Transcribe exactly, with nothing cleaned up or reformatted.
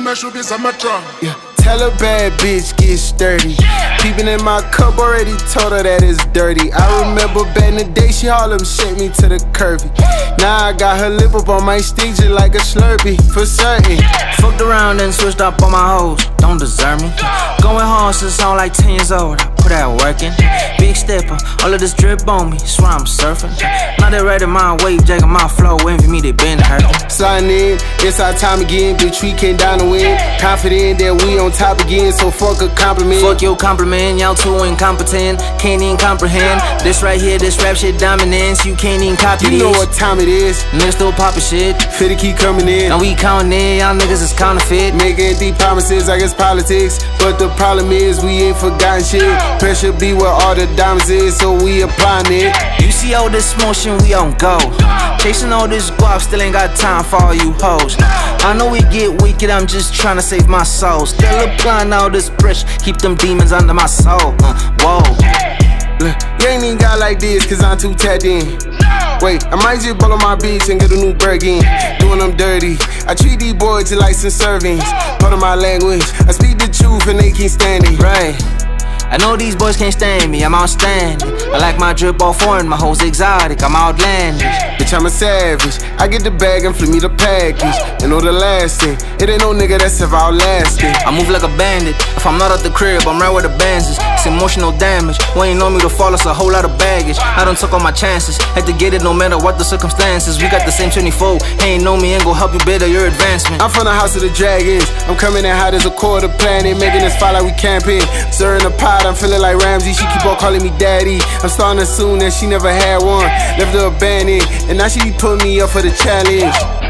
mexe o bicho a matar. Yeah. Tell a bad bitch get sturdy. Peeping in my cup, already told her that it's dirty. I remember back in the day, she Harlem shaped me to the curvy. Now I got her lip up on my stick just like a Slurpee, for certain. Fucked around and switched up on my hoes, don't deserve me. Going hard since I'm like ten years old, I put that work in. Big stepper, all of this drip on me, swear I'm surfing. Now they ready my wave, jacking my flow, envy me, they been hurting. Sliding in, it's our time again, bitch, we came down to win. Confident that we on top again, so fuck a compliment. Fuck your compliment, y'all too incompetent, can't even comprehend. This right here, this rap shit dominance, you can't even copy You this. know what time it is. Niggas still poppin' shit, Fitty keep coming in. and we countin' in, y'all niggas is counterfeit. Making empty promises, I guess politics. But the problem is we ain't forgotten shit. Pressure be where all the diamonds is, so we applying it. You see all this motion, we on go. Chasing all this guap, still ain't got time for all you hoes. I know we get wicked, I'm just trying to save my soul. Still applying all this pressure, keep them demons under my soul. Uh, whoa. Look, you ain't even got like this, cause I'm too tapped in. Wait, I might just blow my bitch and get a new Birkin. Doing them dirty, I treat these boys to like some servings. Part of my language, I speak the truth and they can't stand it. Right. I know these boys can't stand me, I'm outstanding. I like my drip all foreign, my hoes exotic, I'm outlandish. Bitch, I'm a savage. I get the bag and flip me the package. And know the last thing, it ain't no nigga that's ever outlasting. I move like a bandit, if I'm not at the crib, I'm right where the bands is. It's emotional damage, when you know me to fall, it's a whole lot of baggage. I done took all my chances, had to get it no matter what the circumstances. We got the same twenty-four, he ain't know me, ain't gon' help you better your advancement. I'm from the house of the dragons. I'm coming in hot as a quarter planet, making this fire like we camping. Stirring the pot, I'm feeling like Ramsey. She keep on calling me daddy. I'm starting to assume that she never had one. Left her abandoned, and now she be putting me up for the challenge.